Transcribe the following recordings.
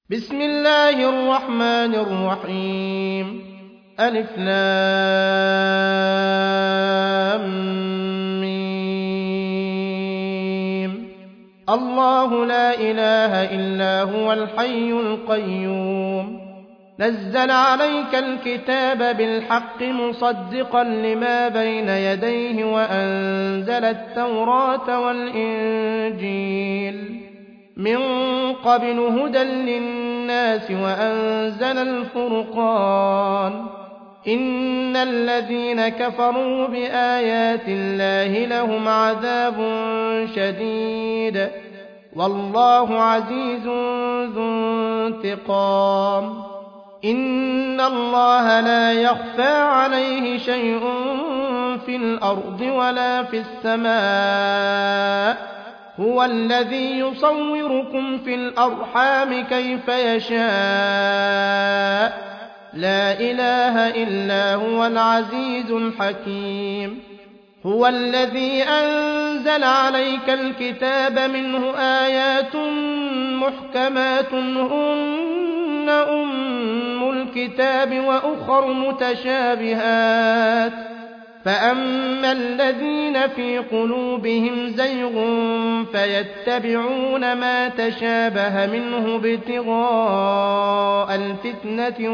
بسم الله الرحمن الرحيم ألف لام ميم. الله لا إله إلا هو الحي القيوم نزل عليك الكتاب بالحق مصدقا لما بين يديه وأنزل التوراة والإنجيل من قبل هدى للناس وأنزل الفرقان إن الذين كفروا بآيات الله لهم عذاب شديد والله عزيز ذو انتقام إن الله لا يخفى عليه شيء في الأرض ولا في السماء هو الذي يصوركم في الأرحام كيف يشاء لا إله إلا هو العزيز الحكيم هو الذي أنزل عليك الكتاب منه آيات محكمات هن أم الكتاب وأخر متشابهات فأما الذين في قلوبهم زيغ فيتبعون ما تشابه منه ابتغاء الفتنة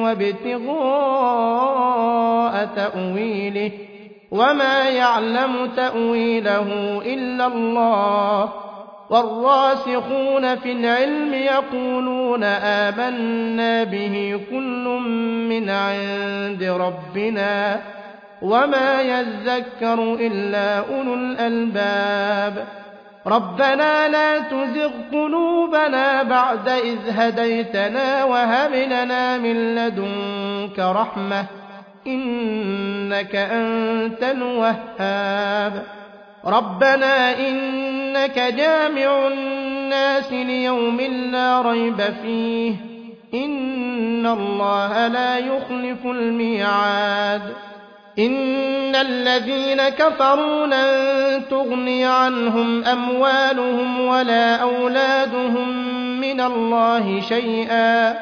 وابتغاء تأويله وما يعلم تأويله إلا الله والراسخون في العلم يقولون آمنا به كل من عند ربنا وما يذكر إلا أولو الألباب ربنا لا تزغ قلوبنا بعد إذ هديتنا وهب لنا من لدنك رحمة إنك أنت الوهاب ربنا إنك جامع الناس ليوم لا ريب فيه إن الله لا يخلف الميعاد إن الذين كفروا لن تغني عنهم أموالهم ولا أولادهم من الله شيئا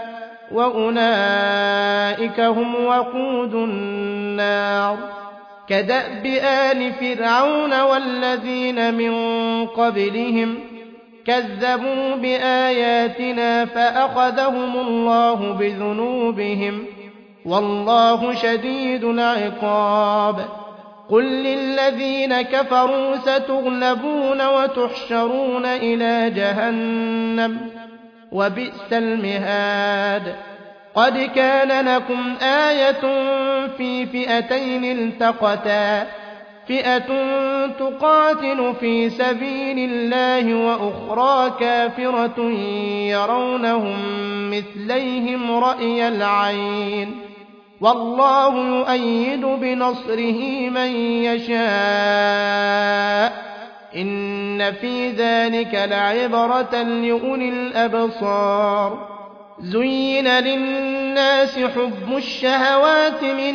وأولئك هم وقود النار كدأب آل فرعون والذين من قبلهم كذبوا بآياتنا فأخذهم الله بذنوبهم والله شديد العقاب قل للذين كفروا ستغلبون وتحشرون إلى جهنم وبئس المهاد قد كان لكم آية في فئتين التقتا فئة تقاتل في سبيل الله وأخرى كافرة يرونهم مثليهم رأي العين والله يؤيد بنصره من يشاء إن في ذلك لعبرة لأولي الأبصار زين للناس حب الشهوات من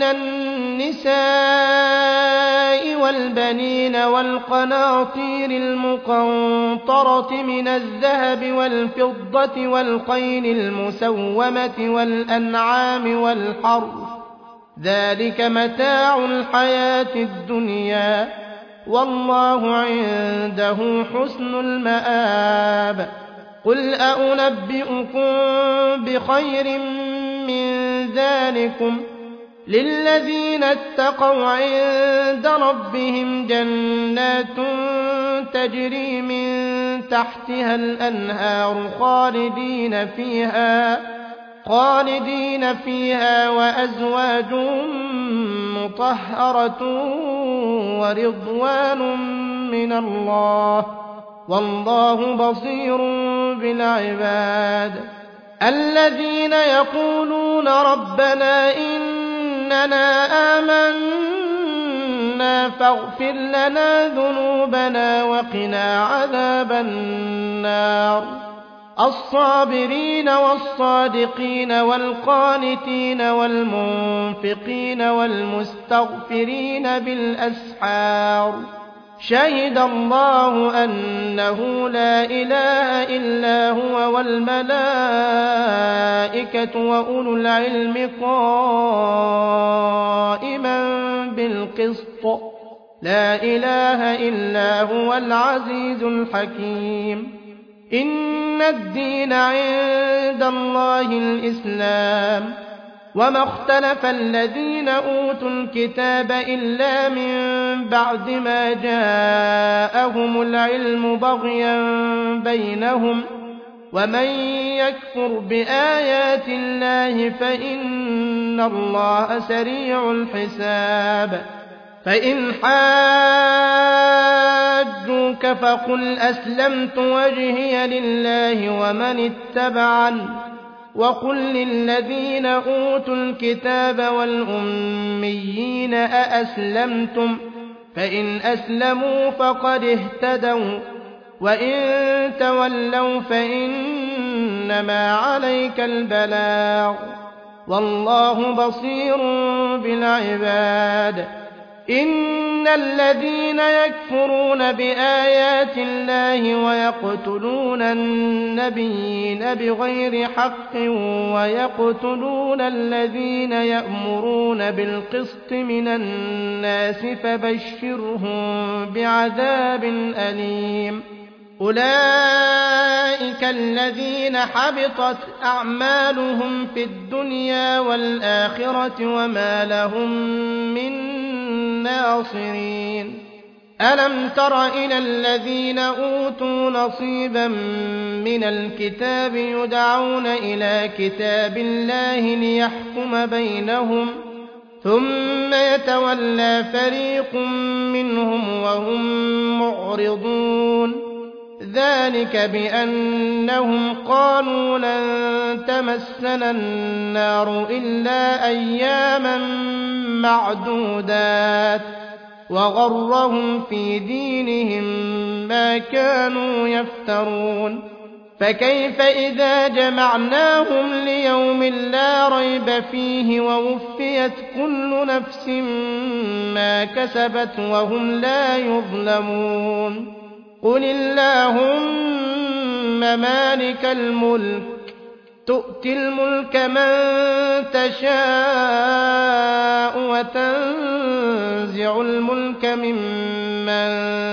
النساء والبنين والقناطير المقنطرة من الذهب والفضة والخيل المسومة والأنعام والحرث ذلك متاع الحياة الدنيا والله عنده حسن المآب قل أنبئكم بخير من ذلكم للذين اتقوا عند ربهم جنات تجري من تحتها الأنهار خالدين فيها وأزواج مطهرة ورضوان من الله والله بصير بالعباد الذين يقولون ربنا إننا آمنا فاغفر لنا ذنوبنا وقنا عذاب النار الصابرين والصادقين والقانتين والمنفقين والمستغفرين بالأسحار شهد الله أنه لا إله إلا هو والملائكة وأولو العلم قائما بالقسط لا إله إلا هو العزيز الحكيم إن الدين عند الله الإسلام وما اختلف الذين أوتوا الكتاب إلا من بعد ما جاءهم العلم بغيا بينهم ومن يكفر بآيات الله فإن الله سريع الحساب فإن حاجوك فقل أسلمت وجهي لله ومن اتبعني وقل للذين أوتوا الكتاب والأميين أأسلمتم فإن أسلموا فقد اهتدوا وإن تولوا فإنما عليك البلاغ والله بصير بالعباد إن الذين يكفرون بآيات الله ويقتلون النبيين بغير حق ويقتلون الذين يأمرون بالقسط من الناس فبشرهم بعذاب أليم أولئك الذين حبطت أعمالهم في الدنيا والآخرة وما لهم من ناصرين ألم تر إلى الذين أوتوا نصيبا من الكتاب يدعون إلى كتاب الله ليحكم بينهم ثم يتولى فريق منهم وهم معرضون ذلك بأنهم قالوا لن تمسنا النار إلا أياما معدودات وغرهم في دينهم ما كانوا يفترون فكيف إذا جمعناهم ليوم لا ريب فيه ووفيت كل نفس ما كسبت وهم لا يظلمون قل اللهم مالك الملك تؤتي الملك من تشاء وتنزع الملك ممن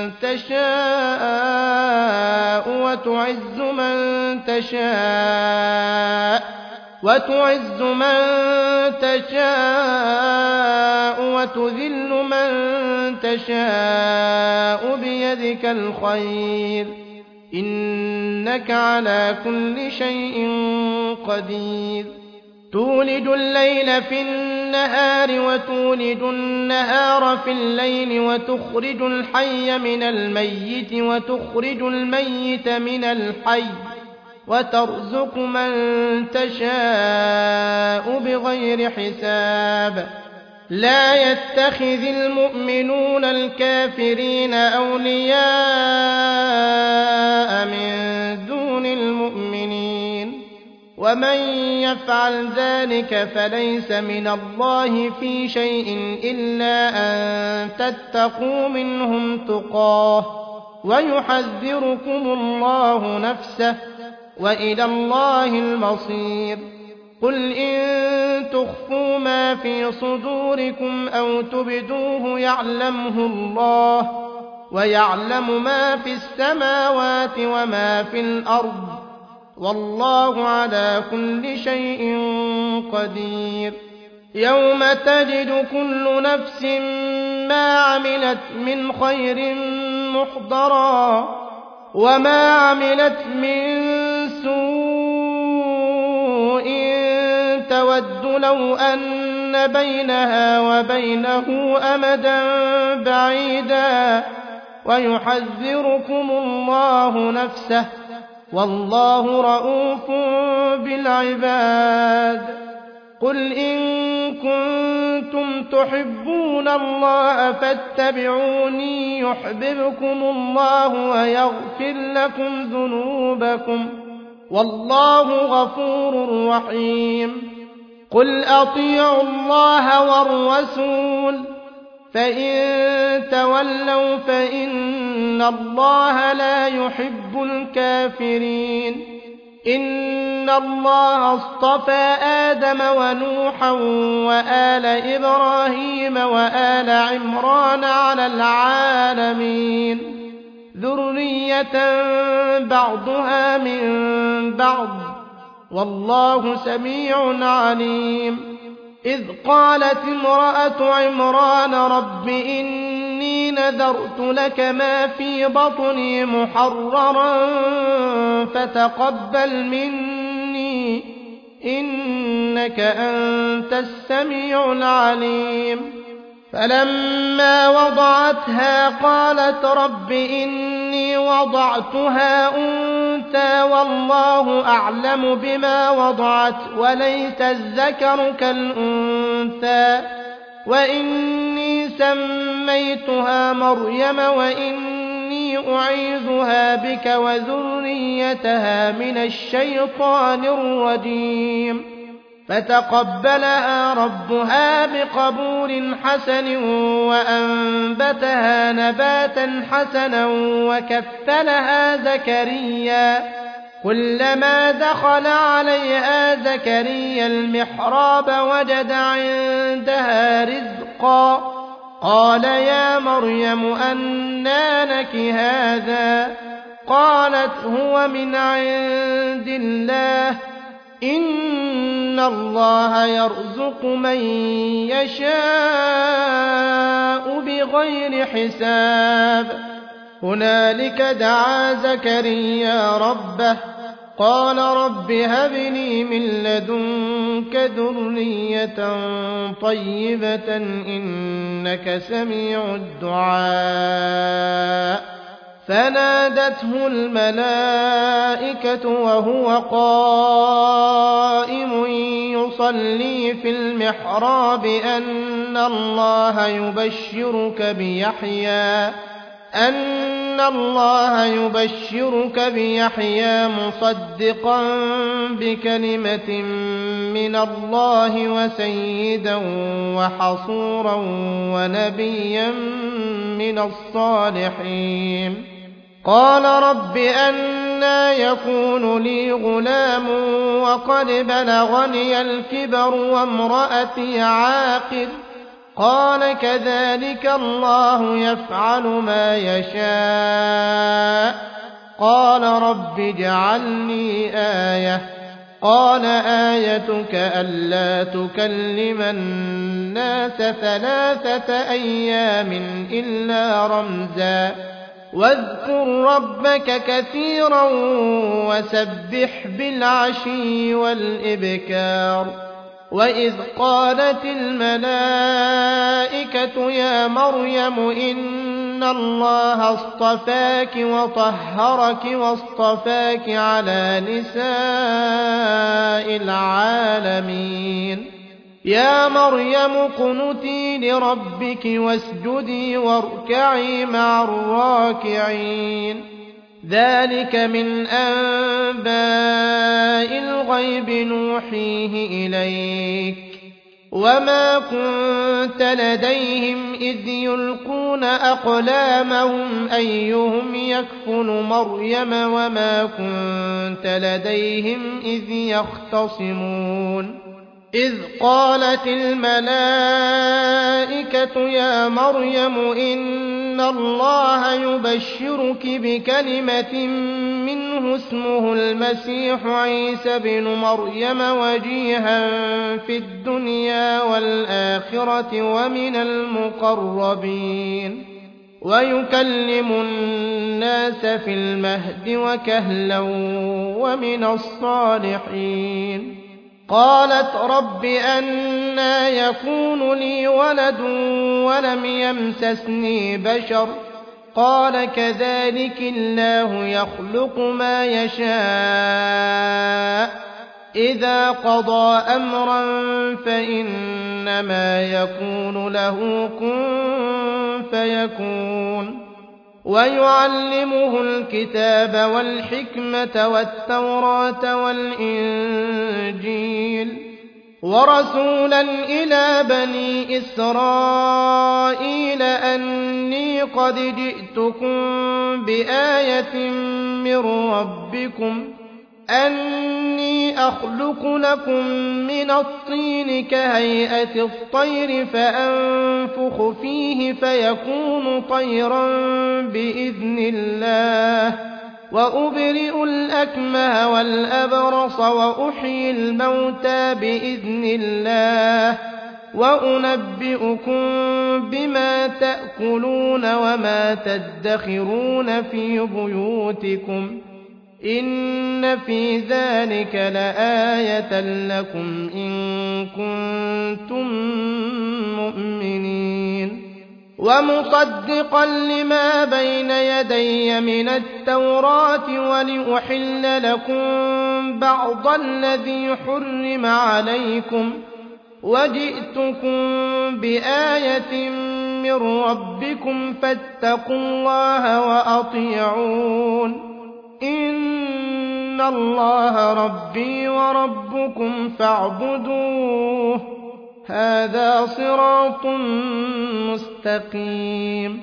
تشاء وتعز من تشاء وتذل من تشاء بيدك الخير إنك على كل شيء قدير تولج الليل في النهار وتولج النهار في الليل وتخرج الحي من الميت وتخرج الميت من الحي وترزق من تشاء بغير حساب لا يتخذ المؤمنون الكافرين أولياء من دون المؤمنين ومن يفعل ذلك فليس من الله في شيء إلا أن تتقوا منهم تقاه ويحذركم الله نفسه وإلى الله المصير قل إن تخفوا ما في صدوركم أو تبدوه يعلمه الله ويعلم ما في السماوات وما في الأرض والله على كل شيء قدير يوم تجد كل نفس ما عملت من خير محضرا وما عملت من سوء تود لو أن بينها وبينه أمدا بعيدا ويحذركم الله نفسه والله رءوف بالعباد قل إن كنتم تحبون الله فاتبعوني يحببكم الله ويغفر لكم ذنوبكم والله غفور رحيم قل أطيعوا الله والرسول فإن تولوا فإن الله لا يحب الكافرين إن الله اصطفى آدم ونوحا وآل إبراهيم وآل عمران على العالمين ذرية بعضها من بعض والله سميع عليم إذ قالت امرأة عمران رب إني نذرت لك ما في بطني محررا فتقبل مني إنك أنت السميع العليم فلما وضعتها قالت رب إني وضعتها أنثى والله أعلم بما وضعت وليس الذكر كالأنثى وإني سميتها مريم وإني أعيذها بك وذريتها من الشيطان الرجيم فتقبلها ربها بقبول حسن وأنبتها نباتا حسنا وكفلها زكريا كلما دخل عليها زكريا المحراب وجد عندها رزقا قال يا مريم أنى لك هذا قالت هو من عند الله إن الله يرزق من يشاء بغير حساب هنالك دعا زكريا ربه قال رب هب لي من لدنك ذرية طيبة إنك سميع الدعاء فنادته الملائكة وهو قائم يصلي في المحراب أن الله يبشرك بيحيى مصدقا بكلمة من الله وسيدا وحصورا ونبيا من الصالحين قال رب أنى يكون لي غلام وقد بلغني الكبر وامرأتي عاقر قال كذلك الله يفعل ما يشاء قال رب اجعلني آية قال آيتك ألا تكلم الناس 3 أيام إلا رمزا واذكر ربك كثيرا وسبح بالعشي والإبكار وإذ قالت الملائكة يا مريم إن الله اصطفاك وطهرك واصطفاك على نساء العالمين يا مريم اقنتي لربك واسجدي واركعي مع الراكعين ذلك من أنباء الغيب نوحيه إليك وما كنت لديهم إذ يلقون أقلامهم أيهم يكفل مريم وما كنت لديهم إذ يختصمون إذ قالت الملائكة يا مريم إن الله يبشرك بكلمة منه اسمه المسيح عيسى بن مريم وجيها في الدنيا والآخرة ومن المقربين ويكلم الناس في المهد وكهلا ومن الصالحين قالت رب أنى يكون لي ولد ولم يمسسني بشر قال كذلك الله يخلق ما يشاء إذا قضى أمرا فإنما يكون له كن فيكون ويعلمه الكتاب والحكمة والتوراة والإنجيل ورسولا إلى بني إسرائيل أني قد جئتكم بآية من ربكم أني أخلق لكم من الطين كهيئة الطير فأنفخ فيه فيكون طيرا بإذن الله وأبرئ الأكمه والأبرص وأحيي الموتى بإذن الله وأنبئكم بما تأكلون وما تدخرون في بيوتكم إن في ذلك لآية لكم إن كنتم مؤمنين ومصدقا لما بين يدي من التوراة ولأحل لكم بعض الذي حرم عليكم وجئتكم بآية من ربكم فاتقوا الله وأطيعون إن الله ربي وربكم فاعبدوه هذا صراط مستقيم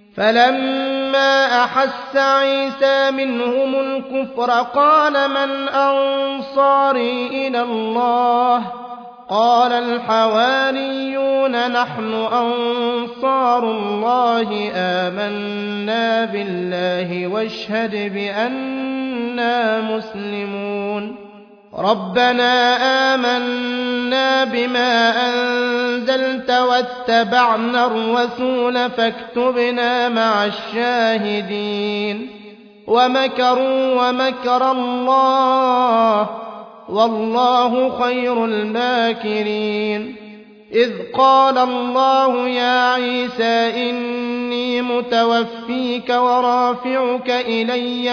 فلما أحس عيسى منهم الكفر قال من أنصاري إلى الله قال الحواريون نحن أنصار الله آمنا بالله واشهد بأننا مسلمون ربنا آمنا بما أنزلت واتبعنا الرسول فاكتبنا مع الشاهدين ومكروا ومكر الله والله خير الماكرين إذ قال الله يا عيسى إني متوفيك ورافعك إلي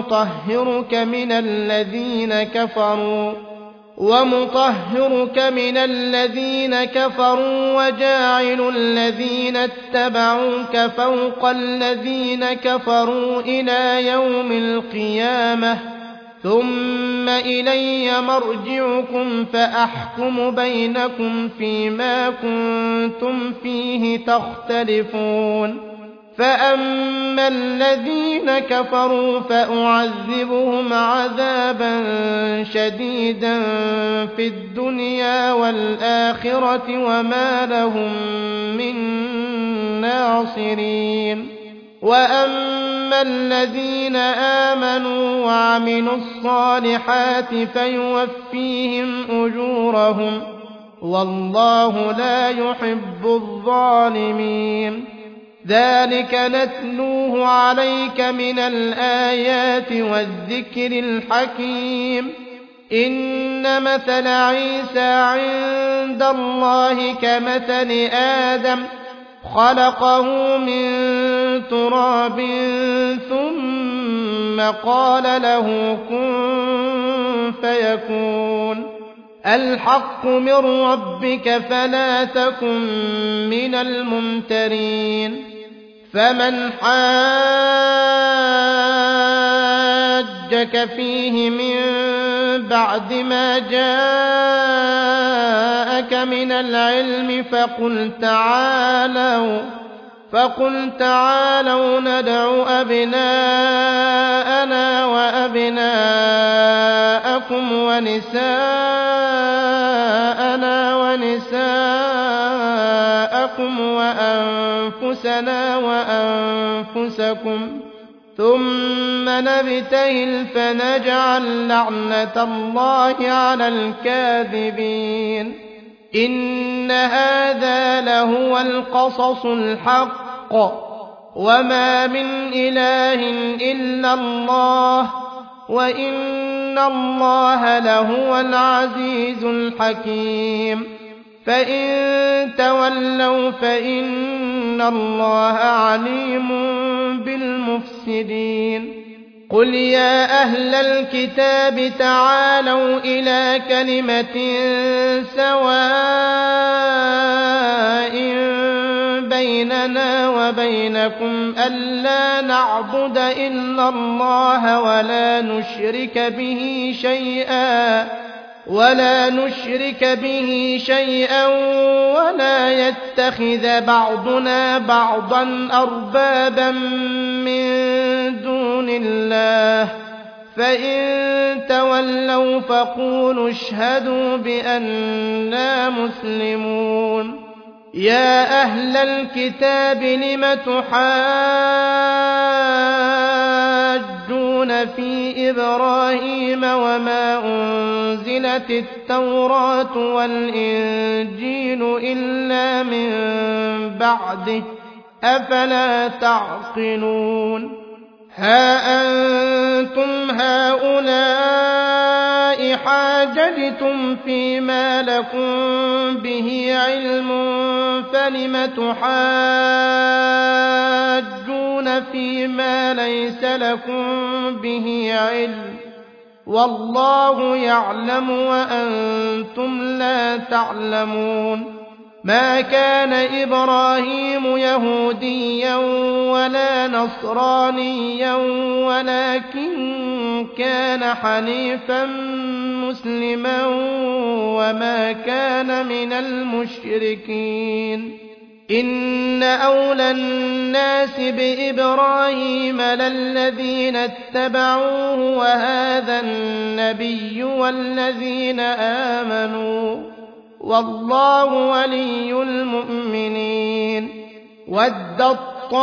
ومطهرك من الذين كفروا وجاعل الذين اتبعوك فوق الذين كفروا إلى يوم القيامة ثم إلي مرجعكم فأحكم بينكم فيما كنتم فيه تختلفون فأما الذين كفروا فأعذبهم عذابا شديدا في الدنيا والآخرة وما لهم من ناصرين وأما الذين آمنوا وعملوا الصالحات فيوفيهم أجورهم والله لا يحب الظالمين ذلك نتلوه عليك من الآيات والذكر الحكيم إن مثل عيسى عند الله كمثل آدم خلقه من تراب ثم قال له كن فيكون الحق من ربك فلا تكن من الممترين فمن حاجك فيه من بعد ما جاءك من العلم فقل تعالوا ندع أبناءنا وأبناءكم ونساءنا ونساءكم وأنفسنا وأنفسكم ثم نبتهل فنجعل لعنة الله على الكاذبين إن هذا لهو القصص الحق وما من إله إلا الله وإن الله لهو العزيز الحكيم فإن تولوا فإن الله عليم بالمفسدين قل يا أهل الكتاب تعالوا إلى كلمة سواء بيننا وبينكم ألا نعبد إلا الله ولا نشرك به شيئا ولا نشرك به شيئا ولا يتخذ بعضنا بعضا أربابا من دون الله فإن تولوا فقولوا اشهدوا بأننا مسلمون يا أهل الكتاب لم تحاجون في إبراهيم وما أنزلت التوراة والإنجيل إلا من بعده أفلا تعقلون ها أنتم هؤلاء حاججتم فيما لكم به علم فلم تحاجون فيما ليس لكم به علم والله يعلم وأنتم لا تعلمون ما كان إبراهيم يهوديا ولا نصرانيا ولكن كان حنيفا مسلما وما كان من المشركين إن أولى الناس بإبراهيم للذين اتبعوه وهذا النبي والذين آمنوا والله ولي المؤمنين ودت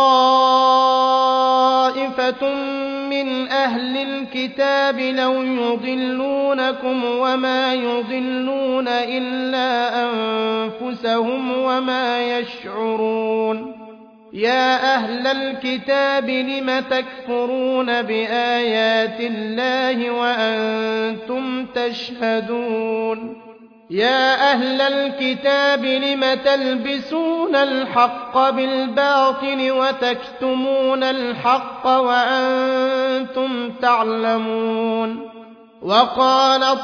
طائفة من أهل الكتاب لو يضلونكم وما يضلون إلا أنفسهم وما يشعرون يا أهل الكتاب لم تكفرون بآيات الله وأنتم تشهدون يا أهل الكتاب لم تلبسون الحق بالباطل وتكتمون الحق وأنتم تعلمون وقالت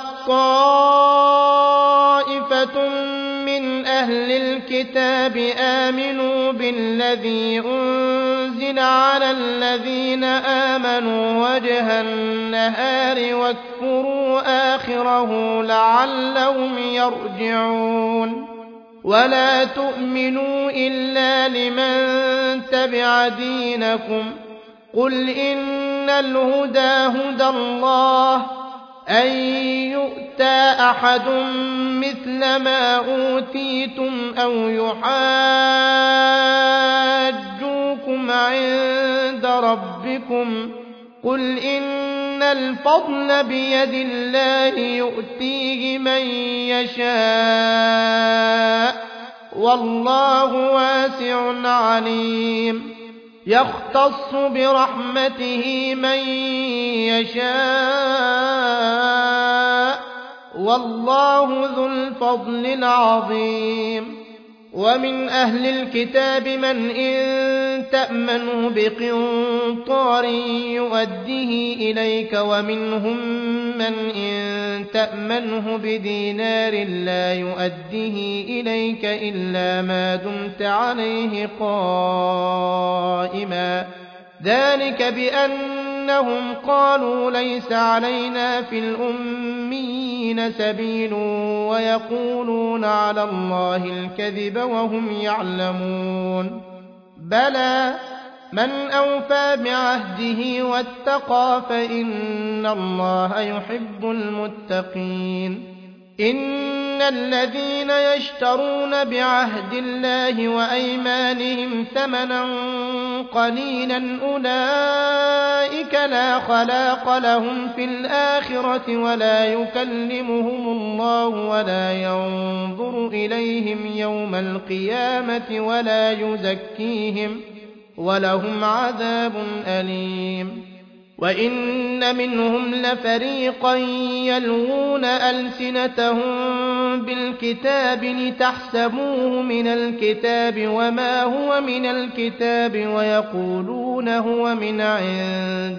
طائفة من أهل الكتاب آمنوا بالذي أنزل على الذين آمنوا وجه النهار واكفروا آخره لعلهم يرجعون ولا تؤمنوا إلا لمن تبع دينكم قل إن الهدى هدى الله أن يؤتى أحد مثل ما أوتيتم أو يحاجوكم عند ربكم قل إن الفضل بيد الله يؤتيه من يشاء والله واسع عليم يختص برحمته من يشاء والله ذو الفضل العظيم ومن أهل الكتاب من إن تأمنه بقنطار يؤديه إليك ومنهم من إن تأمنه بدينار لا يؤديه إليك إلا ما دمت عليه قائما ذلك بأنهم قالوا ليس علينا في الأميين سبيل ويقولون على الله الكذب وهم يعلمون بلى من أوفى بعهده واتقى فإن الله يحب المتقين إن الذين يشترون بعهد الله وأيمانهم ثمنا قليلا أولئك لا خلاق لهم في الآخرة ولا يكلمهم الله ولا ينظر إليهم يوم القيامة ولا يزكيهم ولهم عذاب أليم وإن منهم لفريقا يلوون ألسنتهم بالكتاب لتحسبوه من الكتاب وما هو من الكتاب ويقولون هو من عند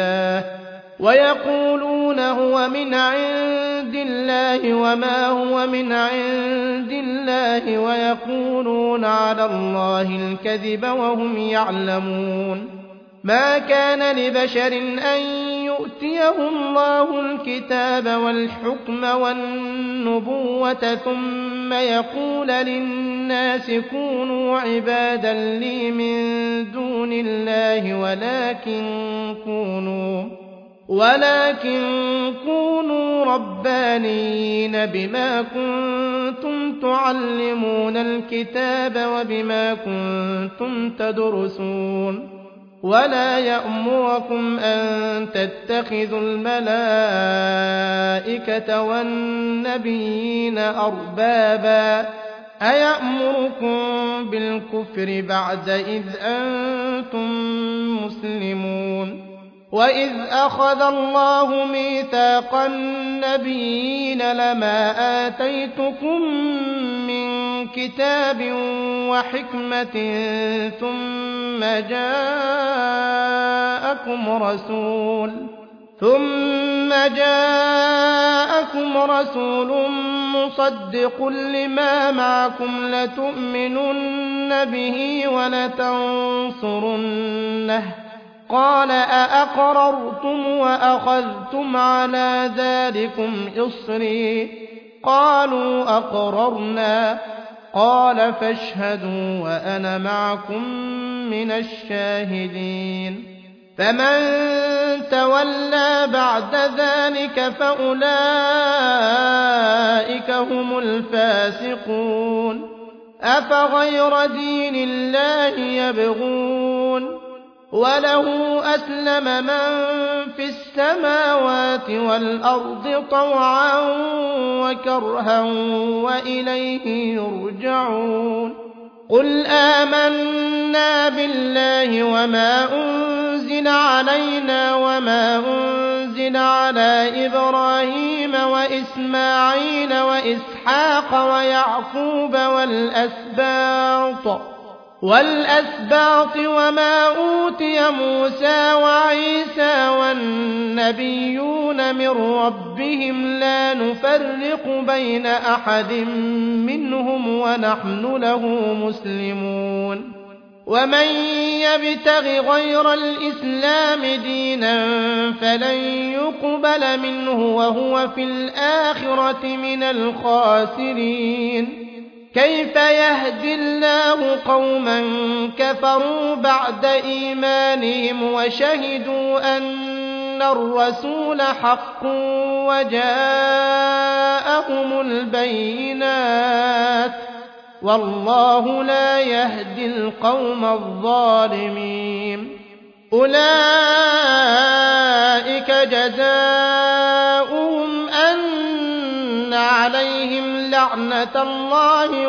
الله وما هو من عند الله ويقولون على الله الكذب وهم يعلمون ما كان لبشر أن يؤتى يؤتيه الله الكتاب والحكم والنبوة ثم يقول للناس كونوا عبادا لي من دون الله ولكن كونوا ربانيين بما كنتم تعلمون الكتاب وبما كنتم تدرسون ولا يأمركم أن تتخذوا الملائكة والنبيين أربابا أيأمركم بالكفر بعد إذ أنتم مسلمون وإذ أخذ الله ميثاق النبيين لما آتيتكم من كتاب وحكمة ثم جاءكم رسول مصدق لما معكم لتؤمنن به ولتنصرنه قال أأقررتم وأخذتم على ذلكم إصري قالوا أقررنا قال فاشهدوا وأنا معكم من الشاهدين فمن تولى بعد ذلك فأولئك هم الفاسقون أفغير دين الله يبغون وله أسلم من في السماوات والأرض طوعا وكرها وإليه يرجعون قل آمنا بالله وما أنزل علينا وما أنزل على إبراهيم وإسماعيل وإسحاق ويعقوب والأسباط وما أوتي موسى وعيسى والنبيون من ربهم لا نفرق بين أحد منهم ونحن له مسلمون ومن يبتغ غير الإسلام دينا فلن يقبل منه وهو في الآخرة من الخاسرين كيف يهدي الله قوما كفروا بعد إيمانهم وشهدوا أن الرسول حق وجاءهم البينات والله لا يهدي القوم الظالمين أولئك جزاؤهم أن عليهم لعنة الله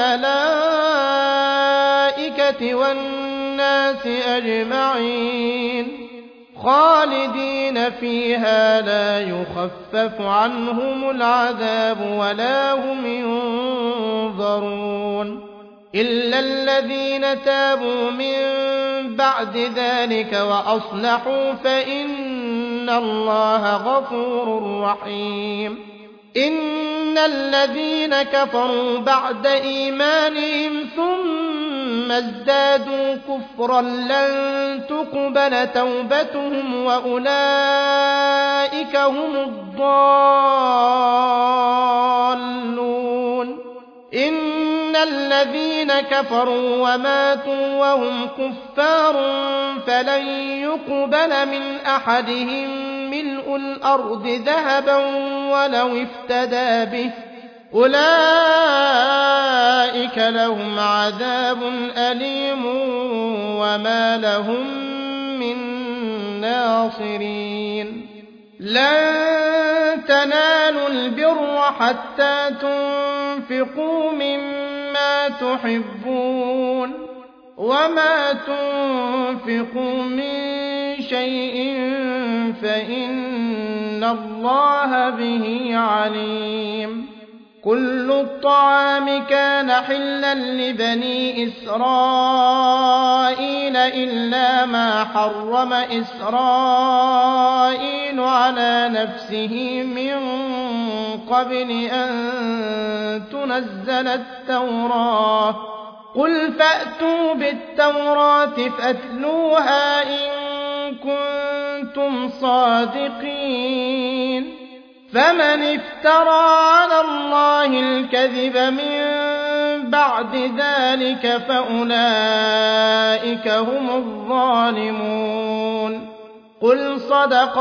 والملائكة والناس أجمعين خالدين فيها لا يخفف عنهم العذاب ولا هم ينظرون إلا الذين تابوا من بعد ذلك وأصلحوا فإن الله غفور رحيم إن الذين كفروا بعد إيمانهم ثم ازدادوا كفرا لن تقبل توبتهم وأولئك هم الضالون إن الذين كفروا وماتوا وهم كفار فلن يقبل من أحدهم ملء الأرض ذهبا ولو افتدى به أولئك لهم عذاب أليم وما لهم من ناصرين لن تنالوا البر حتى تنفقوا مما تحبون وما تنفقوا من شيء فإن الله به عليم كل الطعام كان حلا لبني إسرائيل إلا ما حرم إسرائيل على نفسه من قبل أن تنزل التوراة قل فأتوا بالتوراة فاتلوها إن كنتم كنتم صادقين. فمن افترى على الله الكذب من بعد ذلك فأولئك هم الظالمون. قل صدق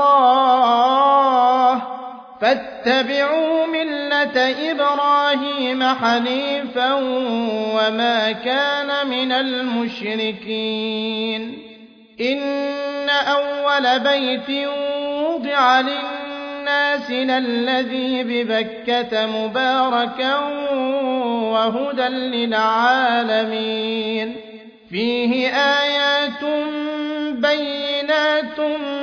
الله، فاتبعوا ملة إبراهيم حنيفا وما كان من المشركين. إن أول بيت وضع للناس للذي ببكة مباركا وهدى للعالمين. فيه آيات بينات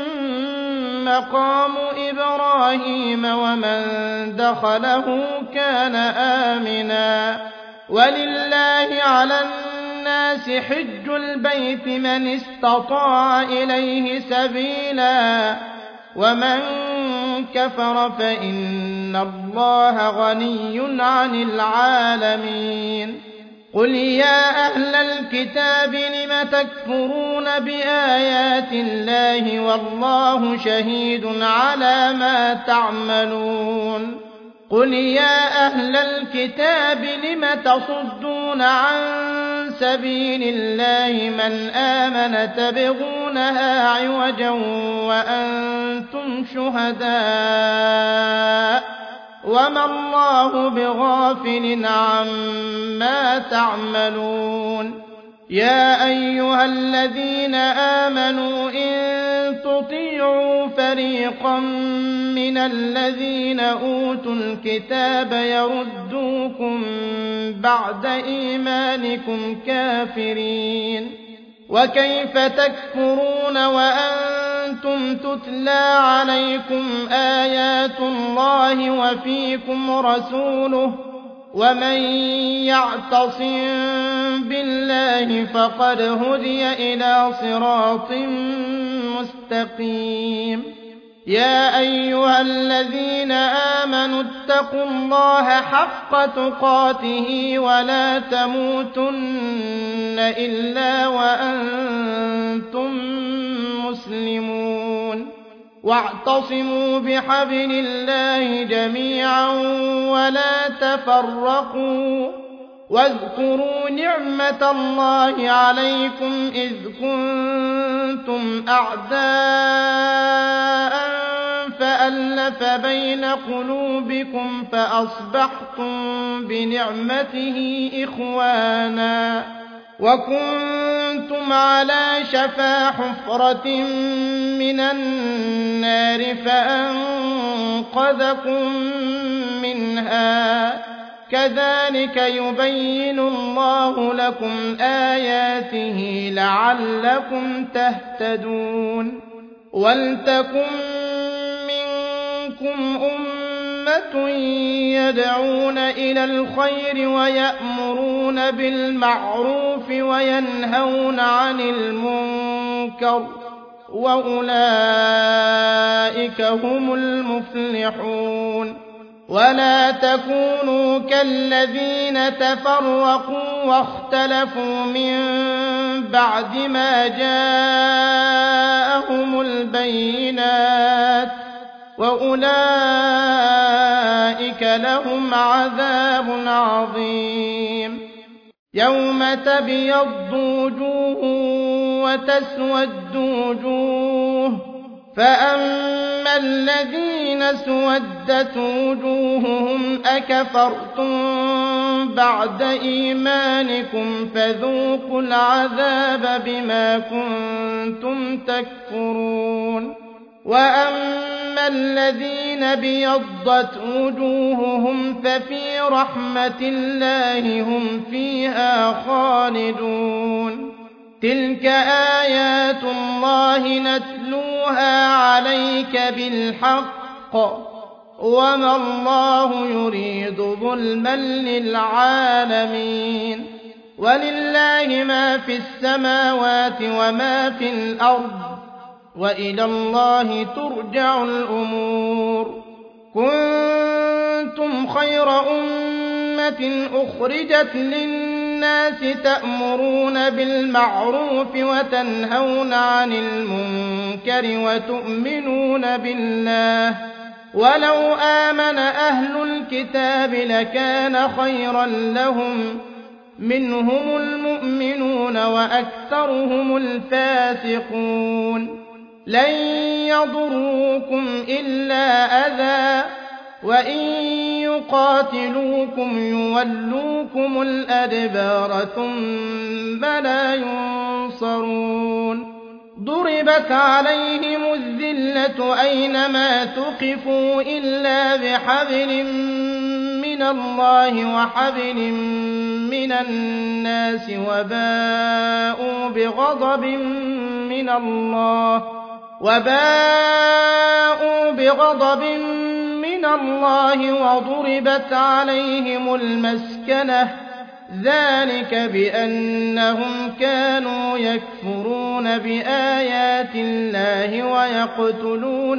مقام إبراهيم ومن دخله كان آمنا. ولله على الناس حج البيت من استطاع إليه سبيلا ومن كفر فإن الله غني عن العالمين. قل يا أهل الكتاب لم تكفرون بآيات الله والله شهيد على ما تعملون. قل يا أهل الكتاب لم تصدون عن سبيل الله من آمن تبغونها عوجا وأنتم شهداء وما الله بغافل عما تعملون. يا أيها الذين آمنوا إن تطيعوا فريقا من الذين أوتوا الكتاب يردوكم بعد إيمانكم كافرين. وكيف تكفرون وأنتم تتلى عليكم آيات الله وفيكم رسوله ومن يعتصم بالله فقد هدي إلى صراط مستقيم. يا أيها الذين آمنوا اتقوا الله حق تقاته ولا تموتن إلا وأنتم مسلمون. واعتصموا بحبل الله جميعا ولا تفرقوا. واذكروا نعمة الله عليكم إذ كنتم أعداء فألف بين قلوبكم فأصبحتم بنعمته إخوانا وكنتم على شفا حفرة من النار فأنقذكم منها. كذلك يبين الله لكم آياته لعلكم تهتدون. ولتكن منكم أمة يدعون إلى الخير ويأمرون بالمعروف وينهون عن المنكر وأولئك هم المفلحون. ولا تكونوا كالذين تفرقوا واختلفوا من بعد ما جاءهم البينات وأولئك لهم عذاب عظيم. يوم تبيض وجوه وتسود وجوه فأما الذين اسودت وجوههم أكفرتم بعد إيمانكم فذوقوا العذاب بما كنتم تكفرون. وأما الذين بيضت وجوههم ففي رحمة الله هم فيها خالدون. تلك آيات الله نتلوها عليك بالحق وما الله يريد ظلما للعالمين. ولله ما في السماوات وما في الأرض وإلى الله ترجع الأمور. كنتم خير أمة أخرجت للناس الناس تأمرون بالمعروف وتنهون عن المنكر وتؤمنون بالله ولو آمن أهل الكتاب لكان خيرا لهم منهم المؤمنون وأكثرهم الفاسقون لن يضروكم إلا أذى وإن يقاتلوكم يولوكم الأدبار ثم لا ينصرون ضربت عليهم الذلة أينما ثقفوا إلا بحبل من الله وحبل من الناس وباءوا بغضب من الله وضربت عليهم المسكنة ذلك بأنهم كانوا يكفرون بآيات الله ويقتلون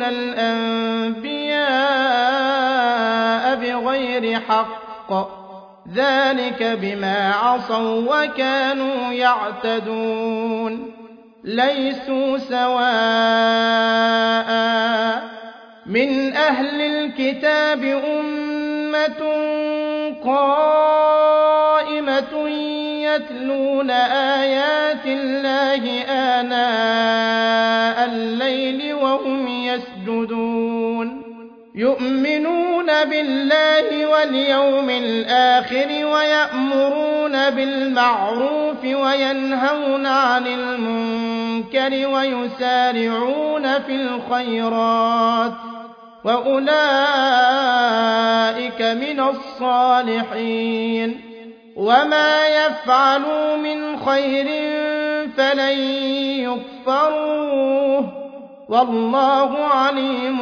الأنبياء بغير حق ذلك بما عصوا وكانوا يعتدون ليسوا سواء من أهل الكتاب أمة قائمة يتلون آيات الله آناء الليل وهم يسجدون يؤمنون بالله واليوم الآخر ويأمرون بالمعروف وينهون عن المنكر ويسارعون في الخيرات وأولئك من الصالحين وما يفعلوا من خير فلن يكفروه والله عليم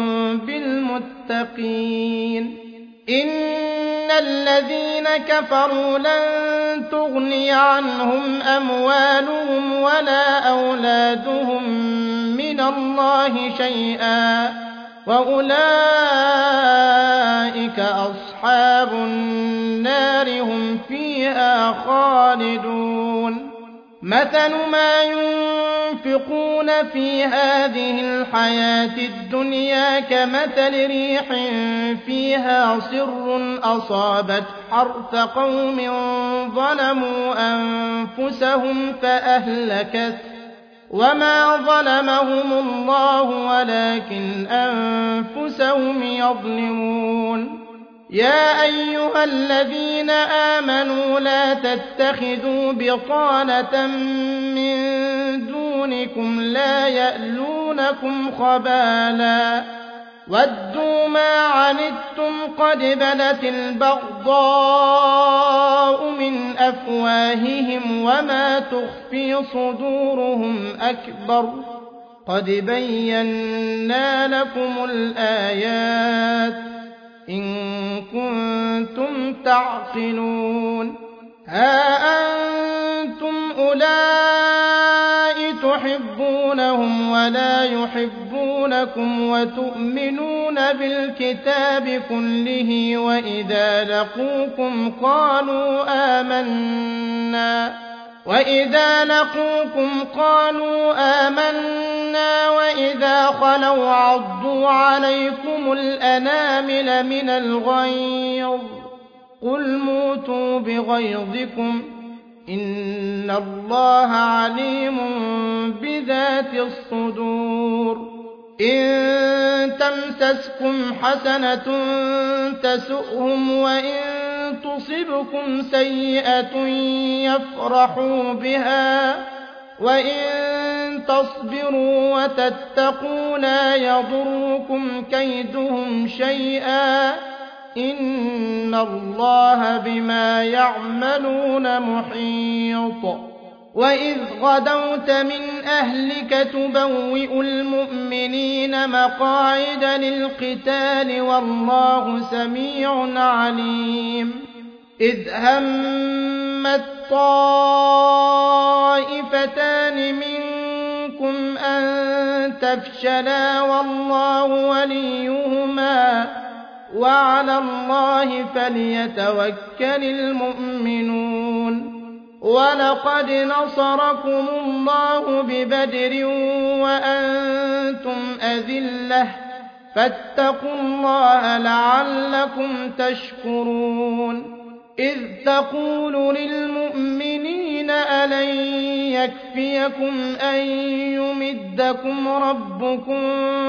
بالمتقين إن الذين كفروا لن تغني عنهم أموالهم ولا أولادهم من الله شيئا وأولئك أصحاب النار هم فيها خالدون مثل ما ينفقون في هذه الحياة الدنيا كمثل ريح فيها صر أصابت حرث قوم ظلموا أنفسهم فأهلكت وما ظلمهم الله ولكن أنفسهم يظلمون يا أيها الذين آمنوا لا تتخذوا بطانة من دونكم لا يألونكم خبالا ودوا ما عنتم قد بدت البغضاء من أفواههم وما تخفي صدورهم أكبر قد بينا لكم الآيات إن كنتم تعقلون ها أنتم أولئك تحبونهم ولا يحبونكم وتؤمنون بالكتاب كله وإذا لقوكم قالوا آمنا وإذا خلوا عضوا عليكم الأنامل من الغيظ قل موتوا بغيظكم إن الله عليم بذات الصدور إن تمسسكم حسنة تسؤهم وإن تصبكم سيئة يفرحوا بها وإن تصبروا وتتقوا لا يضركم كيدهم شيئا إن الله بما يعملون محيط وإذ غدوت من أهلك تبوئ المؤمنين مقاعد للقتال والله سميع عليم إذ همت طائفتان منكم أن تفشلا والله وليهما وعلى الله فليتوكل المؤمنون ولقد نصركم الله ببدر وأنتم أذلة فاتقوا الله لعلكم تشكرون إذ تقول للمؤمنين ألن يكفيكم أن يمدكم ربكم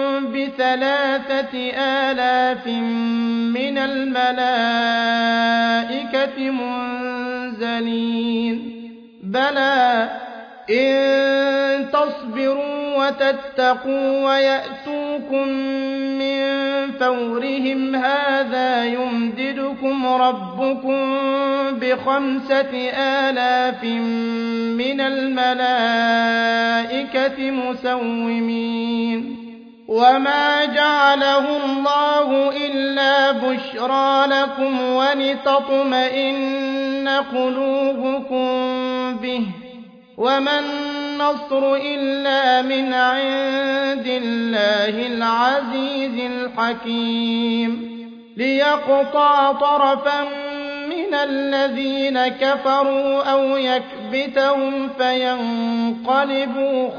ب3,000 من الملائكة منزلين بلى إن تصبروا وتتقوا ويأتوكم من فورهم هذا يمددكم ربكم ب5,000 من الملائكة مسومين وما جعله الله إلا بشرى لكم ولتطمئن قلوبكم به وما النصر إلا من عند الله العزيز الحكيم ليقطع طرفا من الذين كفروا أو يكبتهم فينقلبوا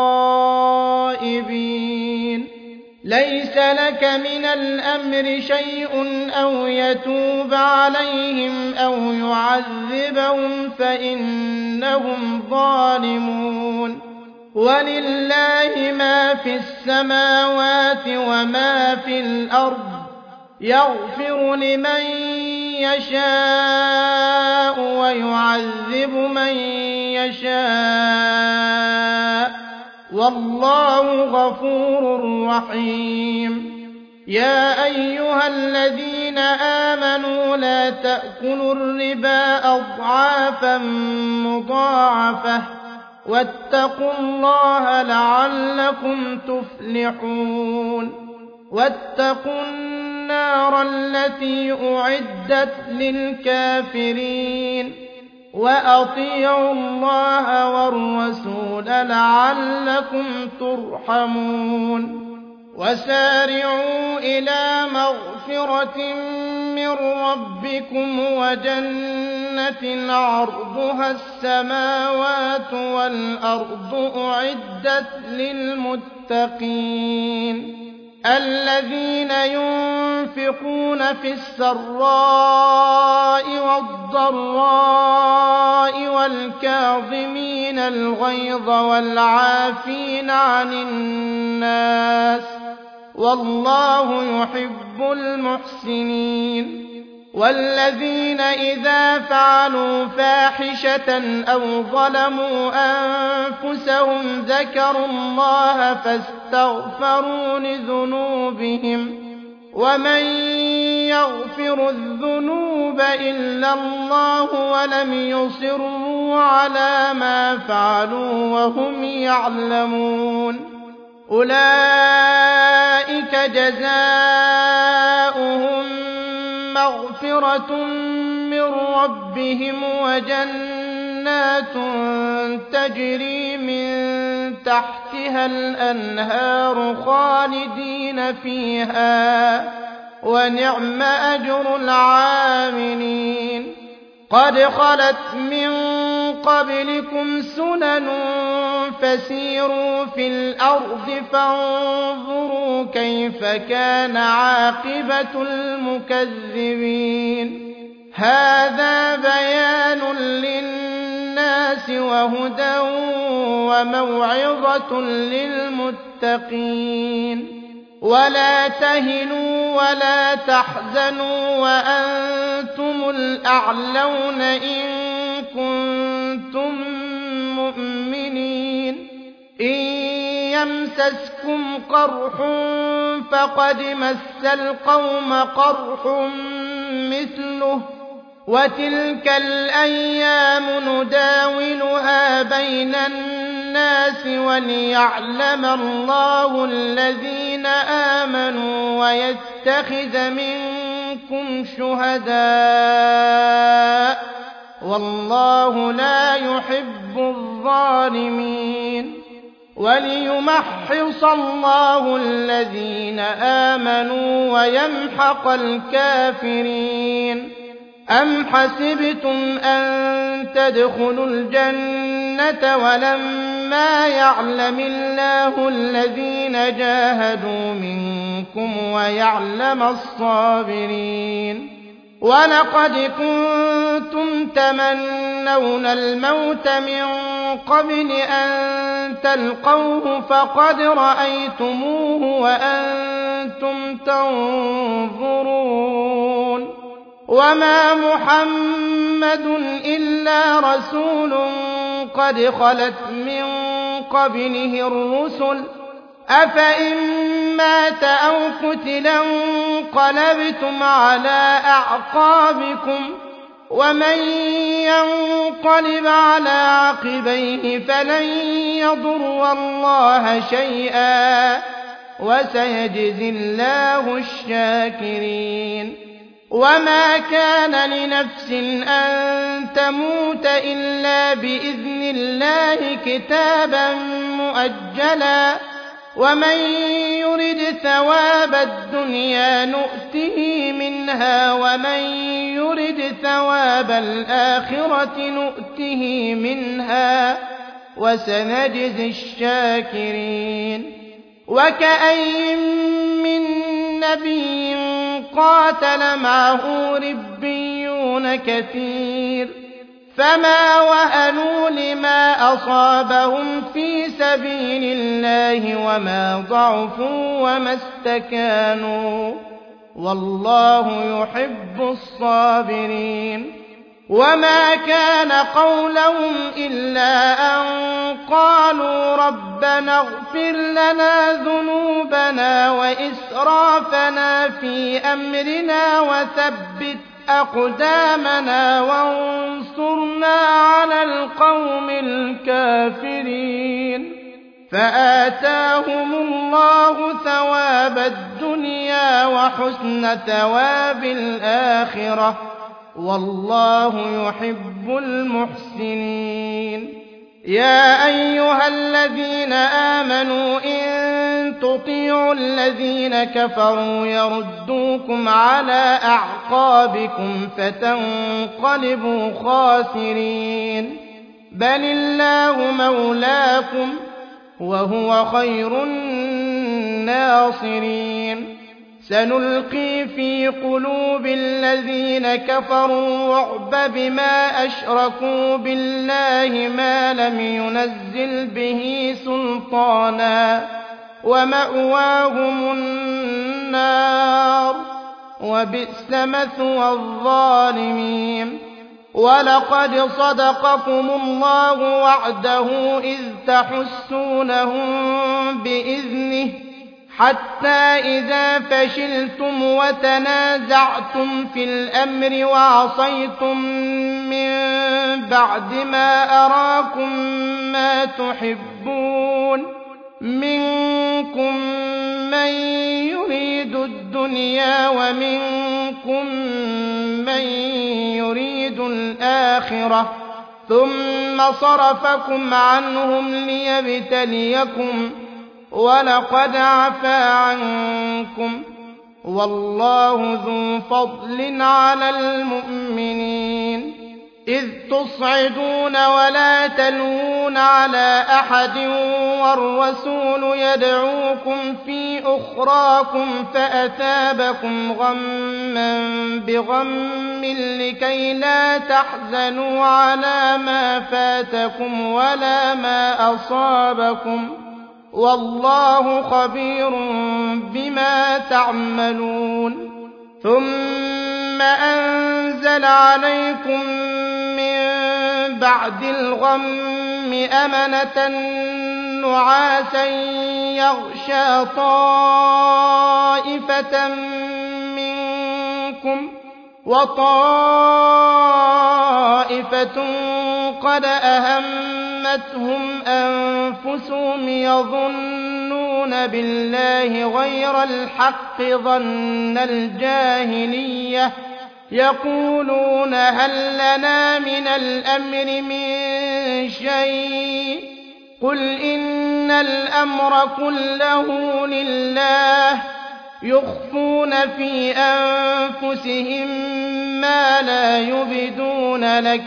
خائبين ليس لك من الأمر شيء أو يتوب عليهم أو يعذبهم فإنهم ظالمون ولله ما في السماوات وما في الأرض يغفر لمن يشاء ويعذب من يشاء والله غفور رحيم يا أيها الذين آمنوا لا تأكلوا الربا أضعافا مضاعفة واتقوا الله لعلكم تفلحون واتقوا النار التي أعدت للكافرين وأطيعوا الله والرسول لعلكم ترحمون وسارعوا إلى مغفرة من ربكم وجنة عرضها السماوات والأرض أعدت للمتقين الذين ينفقون في السراء والضراء والكاظمين الغيظ والعافين عن الناس والله يحب المحسنين والذين إذا فعلوا فاحشة أو ظلموا أنفسهم ذكروا الله فاستغفروا لذنوبهم ومن يغفر الذنوب إلا الله ولم يصروا على ما فعلوا وهم يعلمون أولئك جزاؤهم مغفرة من ربهم وجنات تجري من تحتها الأنهار خالدين فيها ونعم أجر العاملين قد خلت من قبلكم سنن فسيروا في الأرض فانظروا كيف كان عاقبة المكذبين هذا بيان للناس وهدى وموعظة للمتقين ولا تهنوا ولا تحزنوا وأنتم الأعلون إن كنتم مؤمنين إن يمسسكم قرح فقد مس القوم قرح مثله وتلك الأيام نداولها بين الناس وليعلم الله الذين آمنوا ويتخذ منكم شهداء والله لا يحب الظالمين وليمحص الله الذين آمنوا ويمحق الكافرين أم حسبتم أن تدخلوا الجنة ولما يعلم الله الذين جاهدوا منكم ويعلم الصابرين ولقد كنتم تمنون الموت من قبل أن تلقوه فقد رأيتموه وأنتم تنظرون وما محمد إلا رسول قد خلت من قبله الرسل أفإن مات أو قتل انقلبتم على أعقابكم ومن ينقلب على عقبيه فلن يضر الله شيئا وسيجزي الله الشاكرين وما كان لنفس أن تموت إلا بإذن الله كتابا مؤجلا ومن يرد ثواب الدنيا نؤته منها ومن يرد ثواب الآخرة نؤته منها وسنجزي الشاكرين وكأي من نبي قاتل معه ربيون كثير فما وهنوا لما أصابهم في سبيل الله وما ضعفوا وما استكانوا والله يحب الصابرين وما كان قولهم إلا أن قالوا ربنا اغفر لنا ذنوبنا وإسرافنا في أمرنا وثبت أقدامنا وانصرنا على القوم الكافرين فآتاهم الله ثواب الدنيا وحسن ثواب الآخرة والله يحب المحسنين يا أيها الذين آمنوا إن تطيعوا الذين كفروا يردوكم على أعقابكم فتنقلبوا خاسرين بل الله مولاكم وهو خير الناصرين سنلقي في قلوب الذين كفروا الرعب بما أشركوا بالله ما لم ينزل به سلطانا ومأواهم النار وبئس مثوى الظالمين ولقد صدقكم الله وعده إذ تحسونهم بإذنه حتى إذا فشلتم وتنازعتم في الأمر وعصيتم من بعد ما أراكم ما تحبون منكم من يريد الدنيا ومنكم من يريد الآخرة ثم صرفكم عنهم ليبتليكم ولقد عفا عنكم والله ذو فضل على المؤمنين إذ تصعدون ولا تلوون على أحد والرسول يدعوكم في أخراكم فأثابكم غما بغم لكي لا تحزنوا على ما فاتكم ولا ما أصابكم والله خبير بما تعملون ثم أنزل عليكم من بعد الغم أمنة نعاسا يغشى طائفة منكم وطائفة قد أهمتهم أنفسهم يظنون بالله غير الحق ظن الجاهلية يقولون هل لنا من الأمر من شيء قل إن الأمر كله لله يخفون في أنفسهم ما ما يبدون لك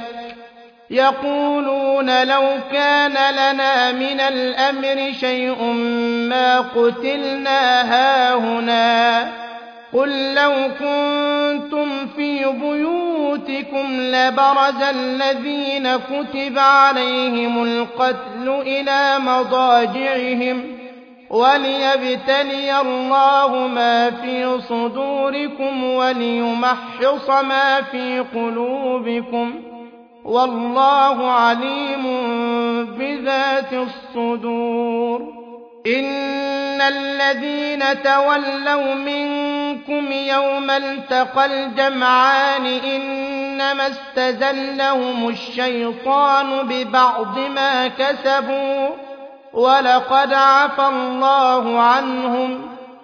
يقولون لو كان لنا من الأمر شيء ما قتلنا هاهنا قل لو كنتم في بيوتكم لبرز الذين كتب عليهم القتل إلى مضاجعهم وليبتلي الله ما في صدوركم وليمحص ما في قلوبكم والله عليم بذات الصدور إن الذين تولوا منكم يوم التقى الجمعان إنما استزلهم الشيطان ببعض ما كسبوا ولقد عفى الله عنهم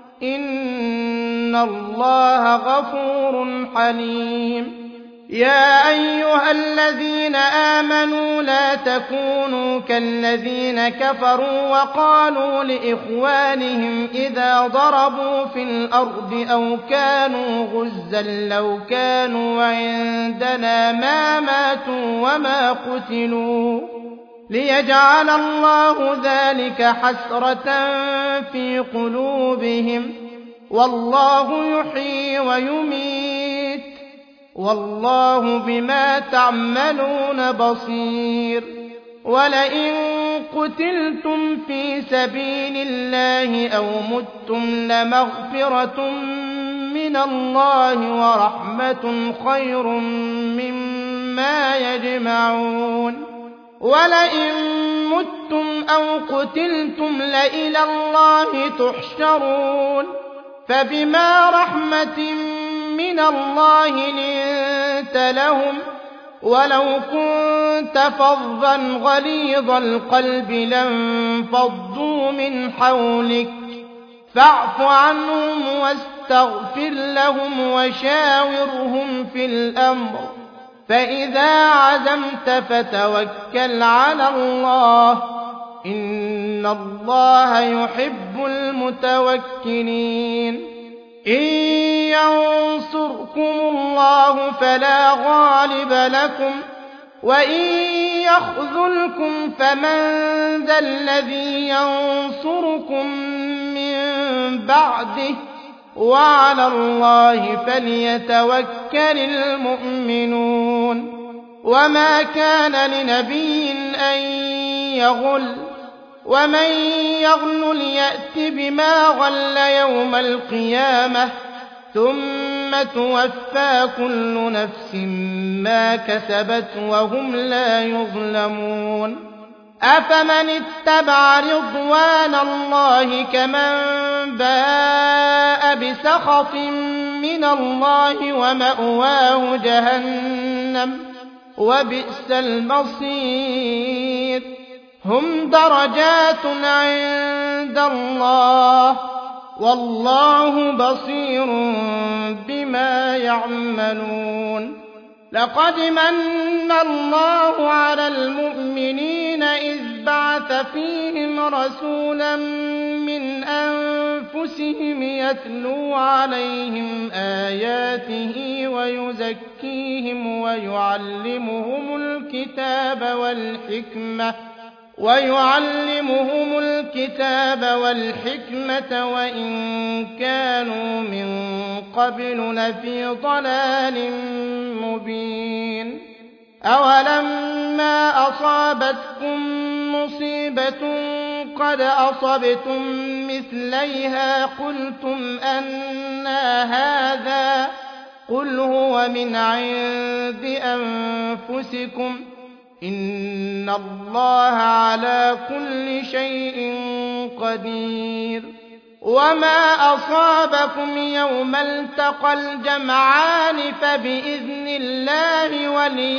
إن الله غفور حليم يا أيها الذين آمنوا لا تكونوا كالذين كفروا وقالوا لإخوانهم إذا ضربوا في الأرض أو كانوا غزا لو كانوا عندنا ما ماتوا وما قتلوا ليجعل الله ذلك حسرة في قلوبهم والله يحيي ويميت والله بما تعملون بصير ولئن قتلتم في سبيل الله أو متم لمغفرة من الله ورحمة خير مما يجمعون ولئن متم أو قتلتم لإلى الله تحشرون فبما رحمة من الله لنت لهم ولو كنت فظا غليظ القلب لانفضوا من حولك فاعف عنهم واستغفر لهم وشاورهم في الأمر فإذا عزمت فتوكل على الله إن الله يحب المتوكلين إن ينصركم الله فلا غالب لكم وإن يخذلكم فمن ذا الذي ينصركم من بعده وعلى الله فليتوكل المؤمنون وما كان لنبي أن يغل ومن يغل يأت بما غل يوم القيامة ثم توفى كل نفس ما كسبت وهم لا يظلمون أفمن اتبع رضوان الله كمن باء بسخط من الله ومأواه جهنم وبئس المصير هم درجات عند الله والله بصير بما يعملون لقد من الله على المؤمنين إذ بعث فيهم رسولا من أنفسهم يتلو عليهم آياته ويزكيهم ويعلمهم الكتاب والحكمة وإن كانوا من قبل لفي ضلال مبين أولما أصابتكم مصيبة قد أصبتم مثليها قلتم أنى هذا قل هو من عند أنفسكم إن الله على كل شيء قدير وما أصابكم يوم التقى الجمعان فبإذن الله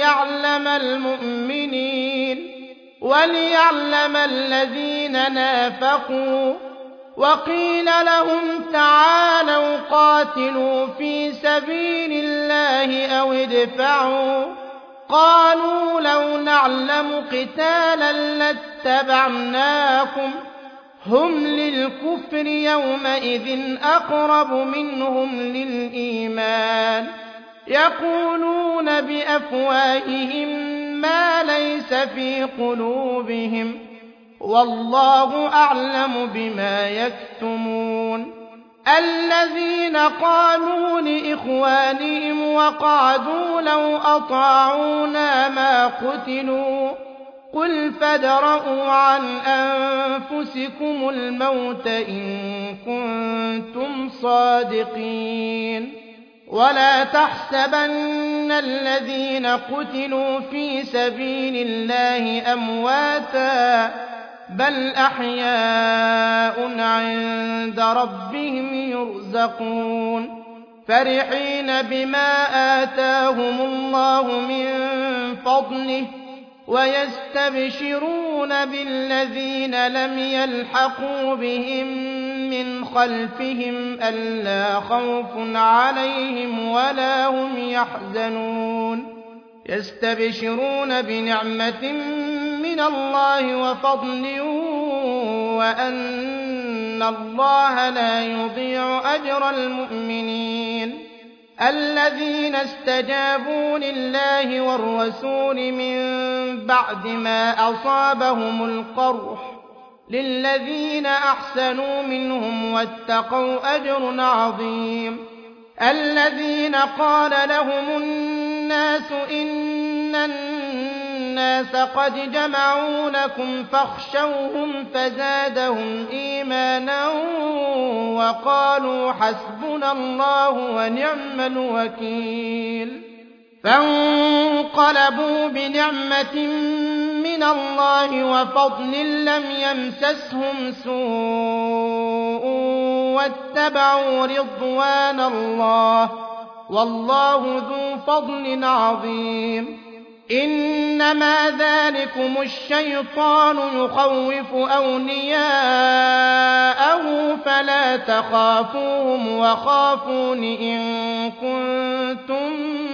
وليعلم الذين نافقوا وقيل لهم تعالوا قاتلوا في سبيل الله أو ادفعوا قالوا لو نعلم قتالا لاتبعناكم هم للكفر يومئذ أقرب منهم للإيمان يقولون بأفواههم ما ليس في قلوبهم والله أعلم بما يكتمون. الذين قالوا لإخوانهم وقعدوا لو أطاعونا ما قتلوا قل فادرءوا عن أنفسكم الموت إن كنتم صادقين. ولا تحسبن الذين قتلوا في سبيل الله أمواتا بل أحياء عند ربهم يرزقون فرحين بما آتاهم الله من فضله ويستبشرون بالذين لم يلحقوا بهم من خلفهم ألا خوف عليهم ولا هم يحزنون يستبشرون بنعمة من الله وفضل وأن الله لا يضيع أجر المؤمنين. الذين استجابوا لله والرسول من بعد ما أصابهم القرح للذين أحسنوا منهم واتقوا أجر عظيم. الذين قال لهم الناس إن الناس قد جمعوا لكم فاخشوهم فزادهم إيمانا وقالوا حسبنا الله ونعم الوكيل. فانقلبوا بنعمة من الله وفضل لم يمسسهم سوء واتبعوا رضوان الله والله ذو فضل عظيم. إنما ذلكم الشيطان يخوف أولياءه فلا تخافوهم وخافون إن كنتم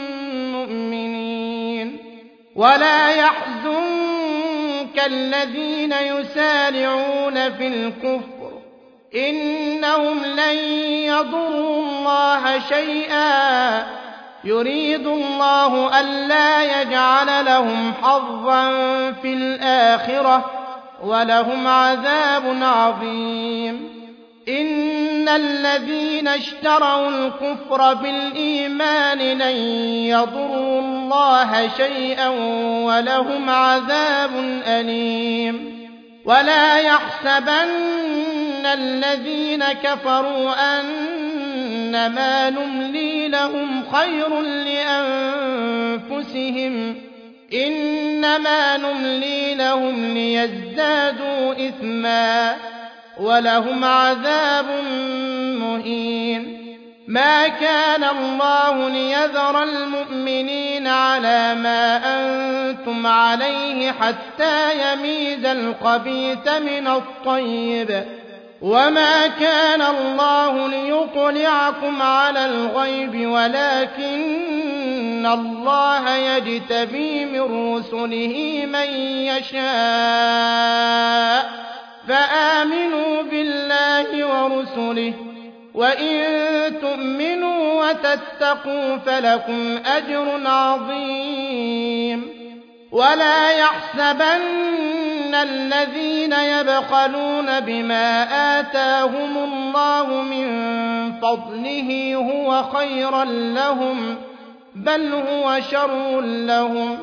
مؤمنين. ولا يحزنك الذين يسارعون في الكفر إنهم لن يضروا الله شيئا يريد الله ألا يجعل لهم حظا في الآخرة ولهم عذاب عظيم. إن الذين اشتروا الكفر بالإيمان لن يضروا الله شيئا ولهم عذاب أليم. ولا يحسبن الذين كفروا أنما نملي لهم خير لأنفسهم إنما نملي لهم ليزدادوا إثما ولهم عذاب مهين. ما كان الله ليذر المؤمنين على ما أنتم عليه حتى يميز الخبيث من الطيب وما كان الله ليطلعكم على الغيب ولكن الله يجتبي من رسله من يشاء فآمنوا بالله ورسله وإن تؤمنوا وتتقوا فلكم أجر عظيم. ولا يحسبن الذين يبخلون بما آتاهم الله من فضله هو خيرا لهم بل هو شر لهم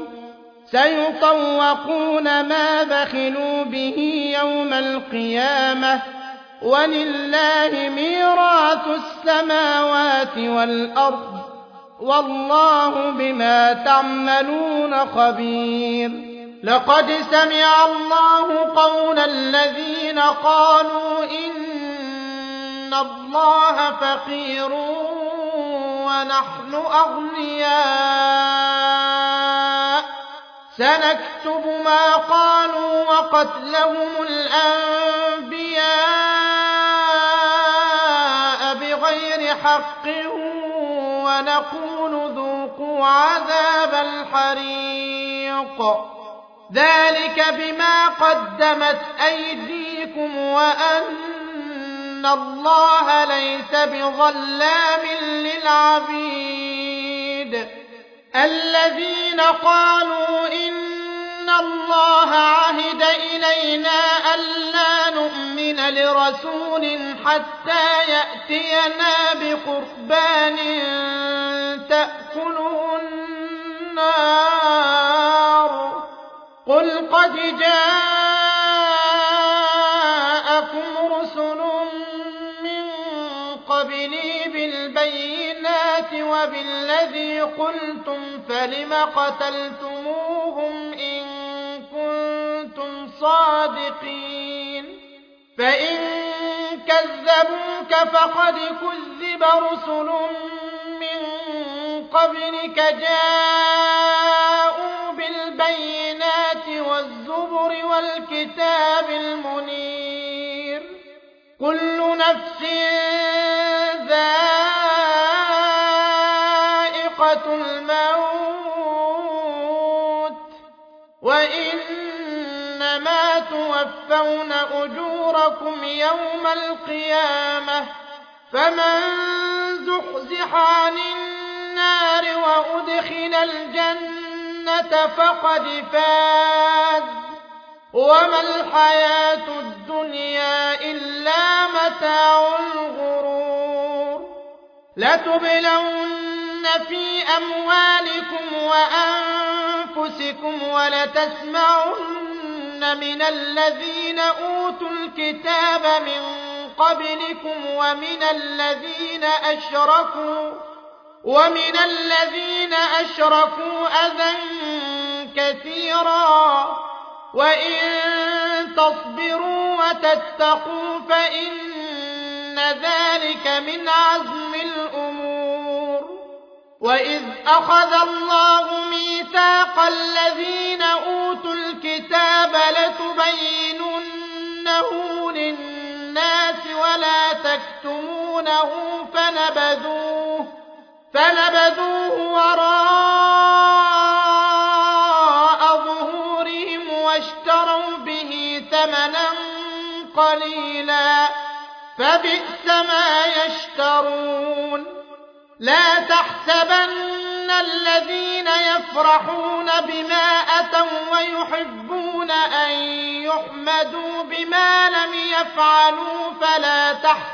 سيطوقون ما بخلوا به يوم القيامة ولله ميراث السماوات والأرض والله بما تعملون خبير. لقد سمع الله قول الذين قالوا إن الله فقير ونحن أغنياء سنكتب ما قالوا وقتلهم الأنبياء بغير حق ونقول ذوقوا عذاب الحريق ذلك بما قدمت أيديكم وأن الله ليس بظلام للعبيد. شديد الذين قالوا إن الله عهد إلينا ألا نؤمن لرسول حتى يأتينا بقربان تأكله النار قل قد جاءكم رسل من قبلي بالبينات وبالذي قلتم فلم قتلتموهم إن كنتم صادقين فإن كذبوك فقد كذب رسل من قبلك جاءوا بالبينات والزبر والكتاب المنير كل نفس ذائقة الموت وإنما توفون أجوركم يوم القيامة فمن زحزح عن النار وأدخل الجنة فقد فاز وما الحياة الدنيا إلا متاع الغرور لتبلون في أموالكم وأنفسكم ولتسمعن من الذين أوتوا الكتاب من قبلكم ومن الذين أشركوا أذى كثيرا وإن تصبروا وتتقوا فإن ذلك من عزم الأمور وإذ أخذ الله ميثاق الذين أوتوا الكتاب لتبيننه للناس ولا تكتمونه فنبذوه وراء ظهورهم واشتروا به ثمنا قليلا فبئس ما يشترون لا تحسبن الذين يفرحون بما أتوا ويحبون أن يحمدوا بما لم يفعلوا فلا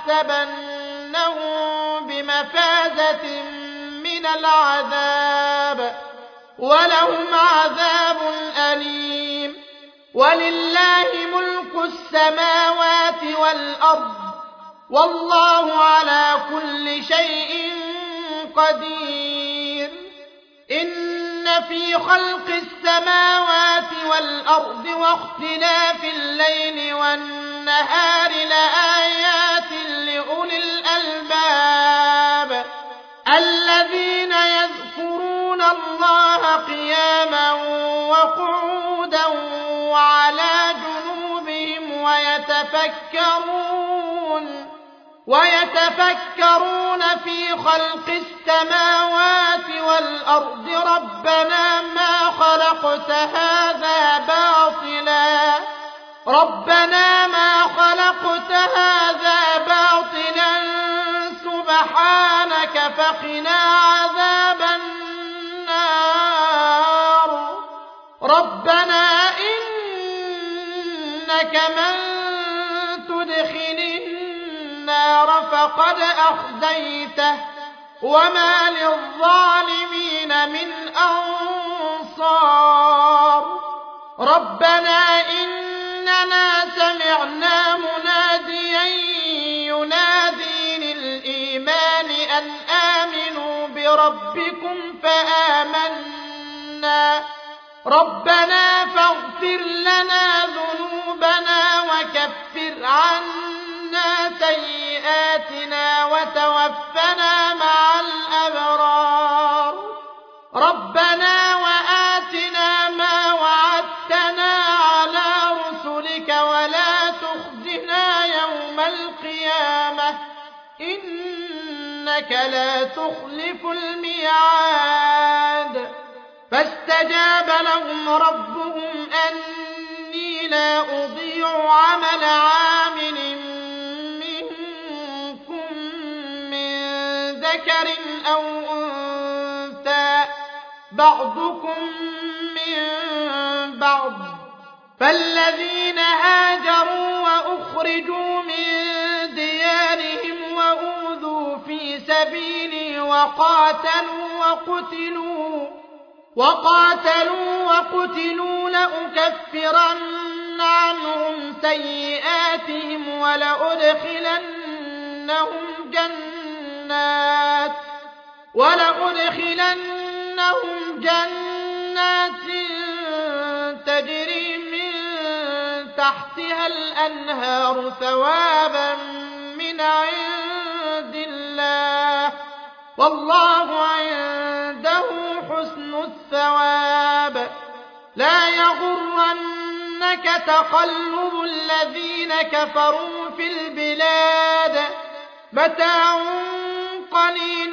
تحسبنهم بمفازة من العذاب ولهم عذاب أليم ولله ملك السماوات والأرض والله على كل شيء قدير إن في خلق السماوات والأرض واختلاف الليل والنهار لآيات لأولي الألباب الذين يذكرون الله قياما وقعودا وعلى جنوبهم ويتفكرون في خلق السماوات والأرض ربنا ما خلقت هذا باطلا سبحانك فقنا عذاب النار ربنا إنك من تدخل النار فقد أخزيته وما للظالمين من أنصار ربنا إننا سمعنا مناديا ينادي للإيمان أن آمنوا بربكم فآمنا ربنا فاغفر لنا ذنوبنا وكفر عنا سيئاتنا وتوفنا مع الأبرار ربنا وآتنا ما وعدتنا على رسلك ولا تخزنا يوم القيامة إنك لا تخلف الميعاد فاستجاب لهم ربهم أني لا أضيع عمل عامل منكم من ذكر أو أنثى بعضكم من بعض. فالذين هاجروا وأخرجوا من ديارهم وأوذوا في سبيلي وقاتلوا وقتلوا لأكفرن عنهم سيئاتهم ولأدخلنهم جنات تجري من تحتها الأنهار ثوابا من عند الله والله عنده حسن الثواب. لا يغرنك تقلب الذين كفروا في البلاد متاع قليل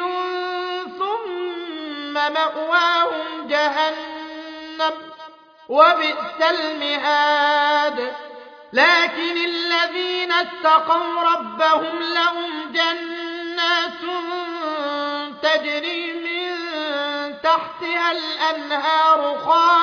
ثم مأواهم جهنم وبئس المهاد. لكن الذين اتقوا ربهم لهم جنات تجري من تحتها الأنهار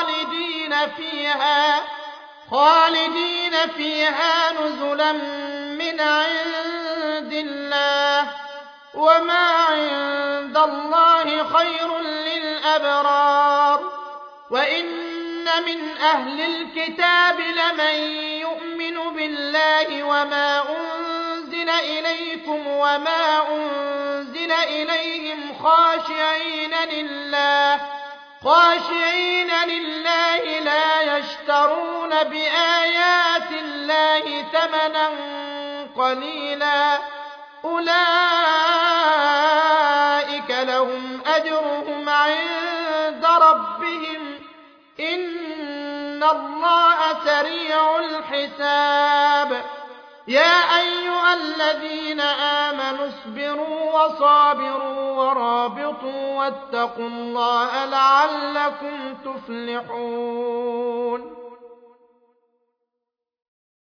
خالدين فيها نزلا من عند الله وما عند الله خير للأبرار. وإن من أهل الكتاب لمن يؤمن بالله وما أنزل إليكم وما أنزل إليهم خاشعين لله لا يشترون بآيات الله ثمنا قليلا أولئك لهم أجرهم عند ربهم إن الله سريع الحساب. يا أيها الذين آمنوا اصبروا وصابروا ورابطوا واتقوا الله لعلكم تفلحون.